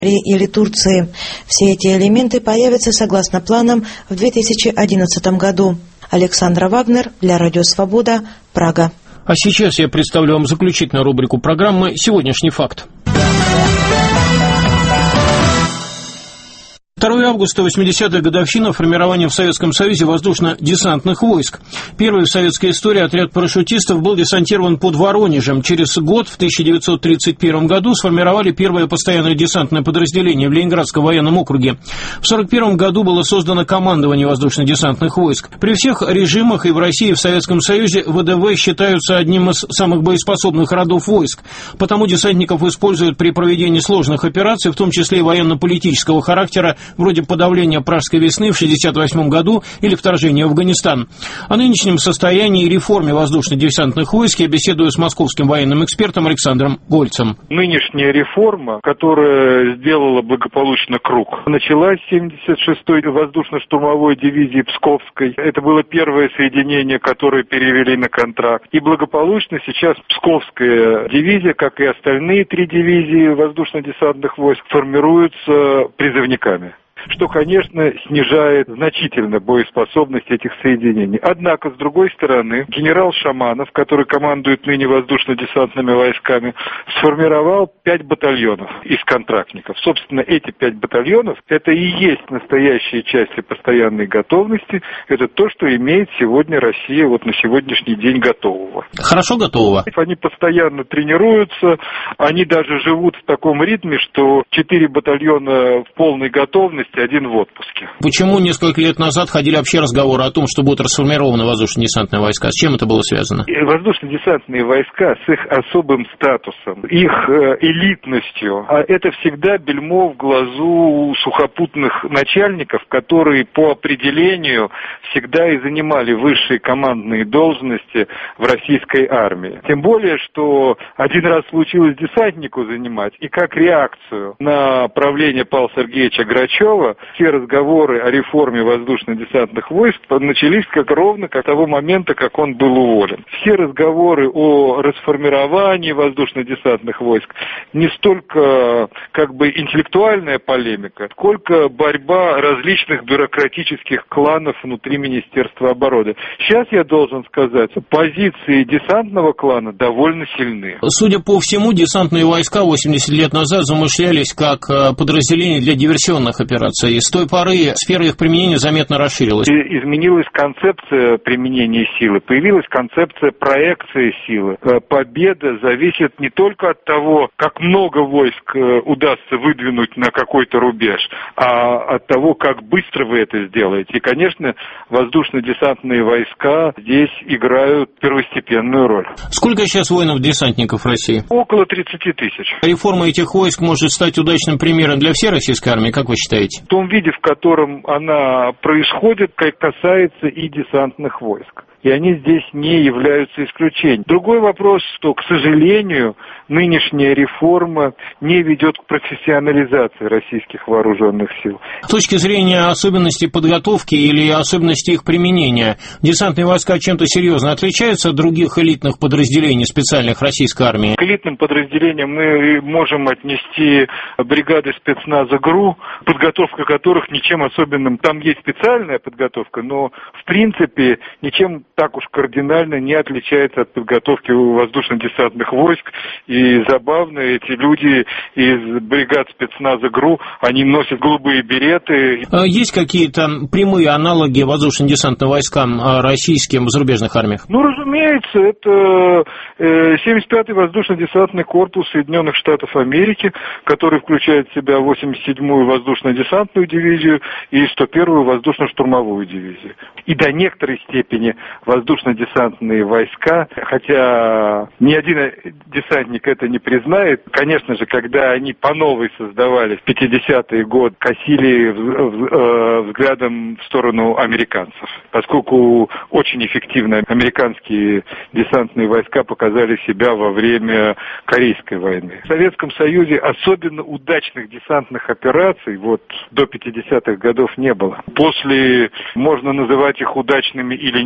или Турции. Все эти элементы появятся согласно планам в 2011 году. Александра Вагнер для Радио Свобода, Прага. А сейчас я представлю вам заключительную рубрику программы «Сегодняшний факт». 2 августа, 80-я годовщина формирования в Советском Союзе воздушно-десантных войск. Первый в советской истории отряд парашютистов был десантирован под Воронежем. Через год, в 1931 году, сформировали первое постоянное десантное подразделение в Ленинградском военном округе. В 1941 году было создано командование воздушно-десантных войск. При всех режимах и в России, и в Советском Союзе ВДВ считаются одним из самых боеспособных родов войск. Потому десантников используют при проведении сложных операций, в том числе и военно-политического характера, вроде подавления Пражской весны в 1968 году или вторжения в Афганистан. О нынешнем состоянии и реформе воздушно-десантных войск я беседую с московским военным экспертом Александром Гольцем. Нынешняя реформа, которая сделала благополучно круг, началась с 76-й воздушно-штурмовой дивизии Псковской. Это было первое соединение, которое перевели на контракт. И благополучно сейчас Псковская дивизия, как и остальные 3 дивизии воздушно-десантных войск, формируются призывниками, что, конечно, снижает значительно боеспособность этих соединений. Однако, с другой стороны, генерал Шаманов, который командует ныне воздушно-десантными войсками, сформировал 5 батальонов из контрактников. Собственно, эти 5 батальонов – это и есть настоящие части постоянной готовности. Это то, что имеет сегодня Россия вот на сегодняшний день готового. Хорошо готового? Они постоянно тренируются, они даже живут в таком ритме, что 4 батальона в полной готовности, 1 в отпуске. Почему несколько лет назад ходили вообще разговоры о том, что будут расформированы воздушно-десантные войска? С чем это было связано? Воздушно-десантные войска с их особым статусом, их элитностью, а это всегда бельмо в глазу сухопутных начальников, которые по определению всегда и занимали высшие командные должности в российской армии. Тем более, что один раз случилось десантнику занимать, и как реакцию на правление Павла Сергеевича Грачева все разговоры о реформе воздушно-десантных войск начались ровно с того момента, как он был уволен. Все разговоры о расформировании воздушно-десантных войск не столько интеллектуальная полемика, сколько борьба различных бюрократических кланов внутри Министерства обороны. Сейчас я должен сказать, позиции десантного клана довольно сильны. Судя по всему, десантные войска 80 лет назад замышлялись как подразделение для диверсионных операций. И с той поры сфера их применения заметно расширилась. Изменилась концепция применения силы, появилась концепция проекции силы. Победа зависит не только от того, как много войск удастся выдвинуть на какой-то рубеж, а от того, как быстро вы это сделаете. И, конечно, воздушно-десантные войска здесь играют первостепенную роль. Сколько сейчас воинов-десантников в России? Около 30 тысяч. Реформа этих войск может стать удачным примером для всей российской армии, как вы считаете? В том виде, в котором она происходит, касается и десантных войск. И они здесь не являются исключением. Другой вопрос, что, к сожалению, нынешняя реформа не ведет к профессионализации российских вооруженных сил. С точки зрения особенностей подготовки или особенностей их применения, десантные войска чем-то серьезно отличаются от других элитных подразделений специальных российской армии? К элитным подразделениям мы можем отнести бригады спецназа ГРУ, подготовка которых ничем особенным, там есть специальная подготовка, но в принципе ничем так уж кардинально не отличается от подготовки воздушно-десантных войск. И забавно, эти люди из бригад спецназа ГРУ, они носят голубые береты. Есть какие-то прямые аналоги воздушно-десантным войскам российским в зарубежных армиях? Ну, разумеется, это 75-й воздушно-десантный корпус Соединенных Штатов Америки, который включает в себя 87-ю воздушно-десантную дивизию и 101-ю воздушно-штурмовую дивизию. И до некоторой степени воздушно-десантные войска, хотя ни один десантник это не признает, конечно же, когда они по новой создавались в 50-е годы, косили взглядом в сторону американцев, поскольку очень эффективно американские десантные войска показали себя во время Корейской войны. В Советском Союзе особенно удачных десантных операций до 50-х годов не было. После можно называть их удачными или неудачными,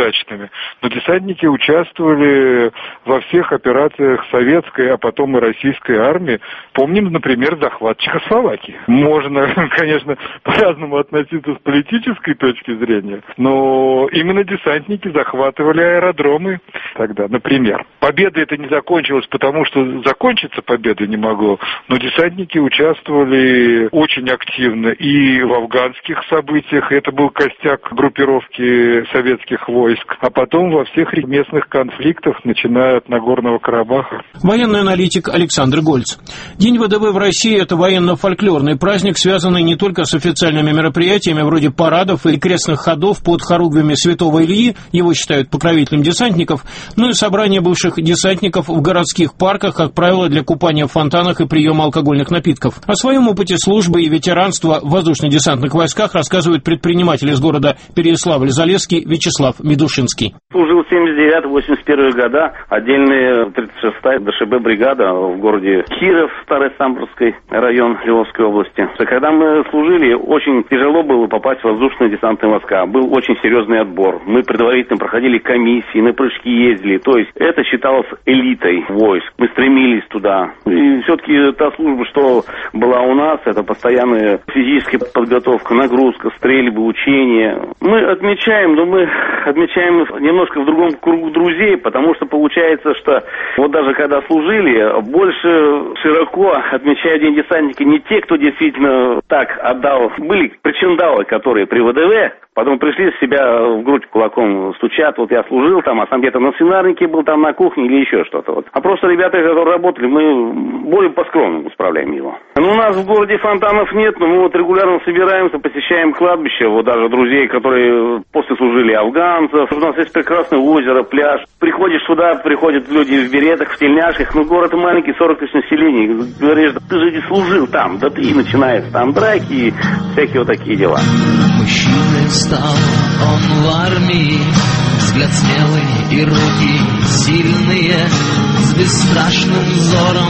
удачными. Но десантники участвовали во всех операциях советской, а потом и российской армии. Помним, например, захват Чехословакии. Можно, конечно, по-разному относиться с политической точки зрения, но именно десантники захватывали аэродромы тогда, например. Победа это не закончилась, потому что закончиться победой не могло, но десантники участвовали очень активно и в афганских событиях, это был костяк группировки советских войск, а потом во всех местных конфликтах, начиная от Нагорного Карабаха. Военный аналитик Александр Гольц. День ВДВ в России – это военно-фольклорный праздник, связанный не только с официальными мероприятиями вроде парадов и крестных ходов под хоругвями Святого Ильи, его считают покровителем десантников, но и собрание бывших десантников в городских парках, как правило, для купания в фонтанах и приема алкогольных напитков. О своем опыте службы и ветеранства в воздушно-десантных войсках рассказывает предприниматель из города Переяславль-Залесский Вячеслав Медушинский. Служил в 79-81 года, отдельная 36-я ДШБ бригада в городе Киров, Старой Самборской район Львовской области. Когда мы служили, очень тяжело было попасть в воздушные десантные войска. Был очень серьезный отбор. Мы предварительно проходили комиссии, на прыжки ездили. То есть это считалось элитой войск. Мы стремились туда. И все-таки та служба, что была у нас, это постоянная физическая подготовка, нагрузка, стрельбы, учения. Мы отмечаем, но мы отмечаем немножко в другом кругу друзей, потому что получается, что вот даже когда служили, больше широко отмечают День десантника не те, кто действительно так отдал. Были причиндалы, которые при ВДВ потом пришли с себя в грудь кулаком стучат, вот я служил там, а сам где-то на свинарнике был, там на кухне или еще что-то. Вот. А просто ребята, которые работали, мы более по-скромному справляем его. Ну, у нас в городе фонтанов нет, но мы вот регулярно собираемся, посещаем кладбище, вот даже друзей, которые после служили афганцев. У нас есть прекрасное озеро, пляж. Приходишь туда, приходят люди в беретах, в тельняшках, ну, город маленький, 40 тысяч населения. Говоришь, да ты же не служил там, да ты и начинаешь там драки и всякие вот такие дела. Мужчиной стал он в армии, взгляд смелый и руки сильные, с бесстрашным взором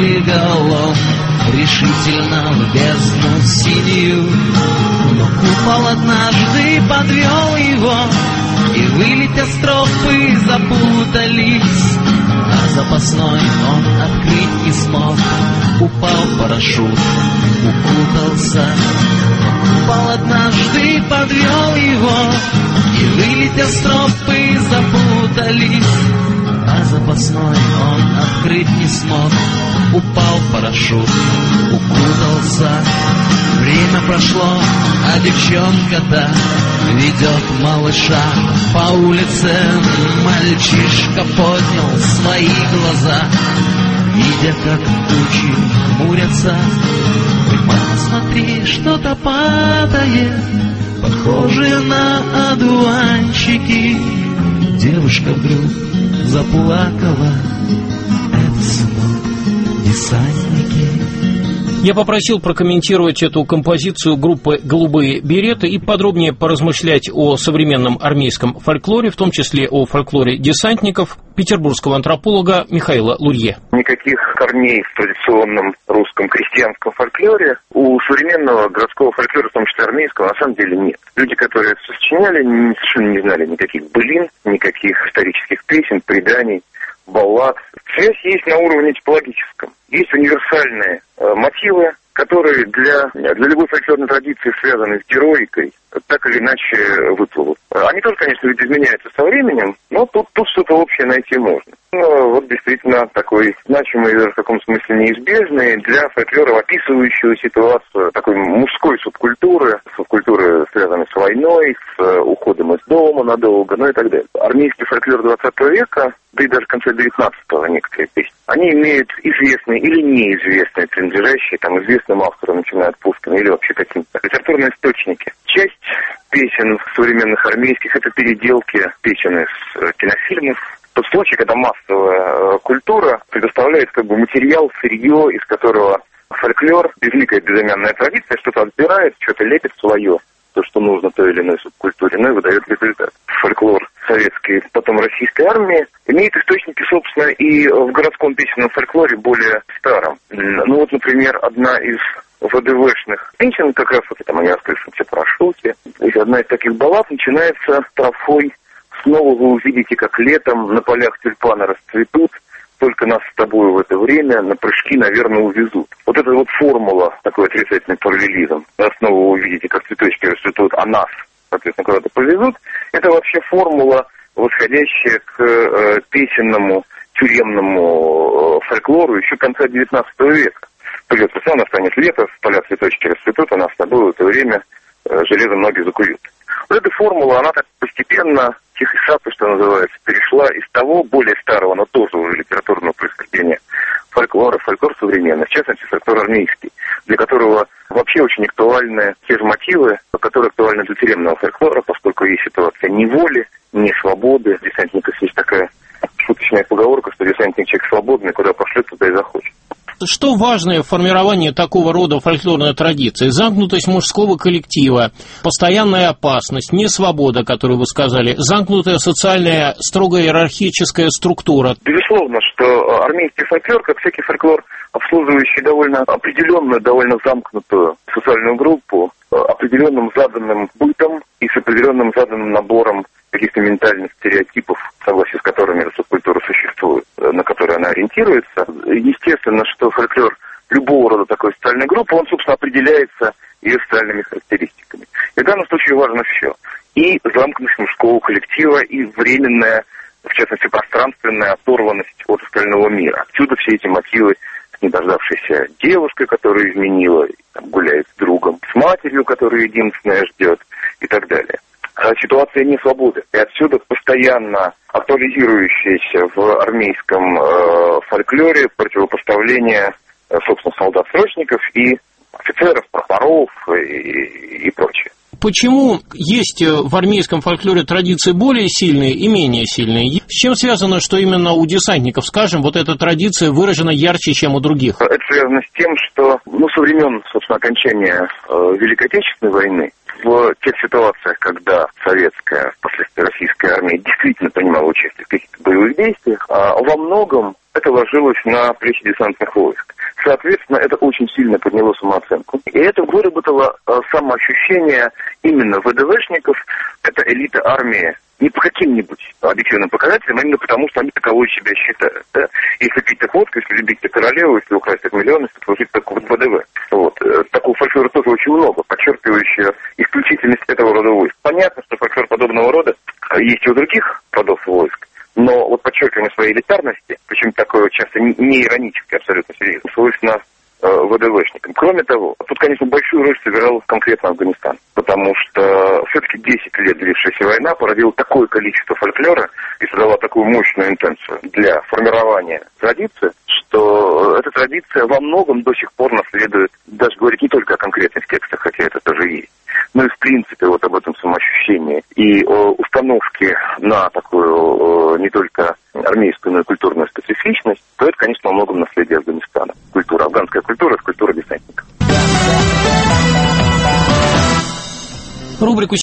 прыгал он решительно в бездну синюю. Но купол однажды подвел его, и вылетя стропы запутались, а запасной он открыть не смог. Упал парашют, укутался. Купол однажды подвел его, и вылетя стропы запутались, а запасной он открыть не смог. Упал парашют, укутался. Время прошло, а девчонка-то ведет малыша по улице. Мальчишка поднял свои глаза, видя, как тучи хмурятся. Мама, смотри, что-то падает, похоже на одуванчики. Девушка вдруг заплакала. Это сынок десантники. Я попросил прокомментировать эту композицию группы «Голубые береты» и подробнее поразмышлять о современном армейском фольклоре, в том числе о фольклоре десантников, петербургского антрополога Михаила Лурье. Никаких корней в традиционном русском крестьянском фольклоре у современного городского фольклора, в том числе армейского, на самом деле нет. Люди, которые это сочиняли, совершенно не знали никаких былин, никаких исторических песен, преданий, баллад. Связь есть на уровне типологическом. Есть универсальные мотивы, которые для любой фольклорной традиции связаны с героикой, так или иначе выплывут. Они тоже, конечно, ведь изменяются со временем, но тут что-то общее найти можно. Но вот действительно такой значимый, в каком смысле неизбежный для фольклора, описывающего ситуацию такой мужской субкультуры, связанной с войной, с уходом из дома надолго, ну и так далее. Армейский фольклор 20 века, да и даже в конце 19-го некоторые песни, они имеют известные или неизвестные, принадлежащие там известным авторам, начиная от Пушкина, или вообще каким-то литературные источники. Часть песен современных армейских — это переделки песен из кинофильмов. Тот случай, когда массовая культура предоставляет как бы материал, сырье, из которого фольклор, великая безымянная традиция, что-то отбирает, что-то лепит свое, то, что нужно той или иной субкультуре, ну и выдает результат. Фольклор советской, потом российской армии имеет источники, собственно, и в городском песенном фольклоре более старом. Ну вот, например, одна из ВДВшных песен, как раз вот там они раскрылись в парашюте, одна из таких баллад начинается строфой Снова вы увидите, как летом на полях тюльпаны расцветут, только нас с тобой в это время на прыжки, наверное, увезут. Вот эта вот формула, такой отрицательный параллелизм. Снова вы увидите, как цветочки расцветут, а нас, соответственно, куда-то повезут. Это вообще формула, восходящая к песенному, тюремному фольклору еще конца XIX века. Придет весна, настанет лето, поля цветочки расцветут, а нас с тобой в это время железом ноги закуют. Вот эта формула, она так постепенно, тихой сапой, что называется, перешла из того более старого, но тоже уже литературного происхождения фольклора, фольклор современный, в частности, фольклор армейский, для которого вообще очень актуальны те же мотивы, которые актуальны для тюремного фольклора, поскольку есть ситуация неволи, несвободы. Десантников есть такая шуточная поговорка, что десантник человек свободный, куда пошлет, туда и захочет. Что важное в формировании такого рода фольклорной традиции? Замкнутость мужского коллектива, постоянная опасность, несвобода, которую вы сказали, замкнутая социальная, строго иерархическая структура. Безусловно, что армейский фольклор, как всякий фольклор, обслуживающий довольно определенную, довольно замкнутую социальную группу, определенным заданным бытом и с определенным заданным набором каких-то ментальных стереотипов, в согласии с которыми эта субкультура существует, на которые она ориентируется. Естественно, что фольклор любого рода такой социальной группы, он, собственно, определяется ее социальными характеристиками. И в данном случае важно все. И замкнутость мужского коллектива, и временная, в частности, пространственная оторванность от остального мира. Отсюда все эти мотивы с недождавшейся девушкой, которая изменила, гуляет с другом, с матерью, которая единственная ждет, и так далее. Ситуация несвободы. И отсюда постоянно актуализирующееся в армейском фольклоре противопоставление, собственно, солдат-срочников и офицеров, прапоров и прочее. Почему есть в армейском фольклоре традиции более сильные и менее сильные? С чем связано, что именно у десантников, скажем, вот эта традиция выражена ярче, чем у других? Это связано с тем, что со времен, собственно, окончания Великой Отечественной войны, в тех ситуациях, когда советская, впоследствии российская армия действительно принимала участие в каких-то боевых действиях, во многом это ложилось на плечи десантных войск. Соответственно, это очень сильно подняло самооценку. И это выработало самоощущение именно ВДВшников, это элита армии, не по каким-нибудь объективным показателям, а именно потому, что они таковой себя считают. Да? Если пить так водку, если любить так королеву, если украсть так миллион, если служить так в ВДВ. Вот. Такого фольклора тоже очень много, подчеркивающего исключительность этого рода войск. Понятно, что фольклор подобного рода есть и у других родов войск, но вот подчеркивание своей элитарности, причем такое часто не ироническое, абсолютно серьезно, свойственно ВДВшникам. Кроме того, тут, конечно, большую роль сыграл конкретно Афганистан, потому что все-таки 10 лет длившаяся война породила такое количество фольклора и создала такую мощную интенцию для формирования традиции, что эта традиция во многом до сих пор наследует, даже говорить не только о конкретных текстах, хотя это тоже есть, но и в принципе вот об этом самоощущении и о установке на такую не только армейскую, но и культурную специфичность, то это, конечно, во многом наследие Афганистана.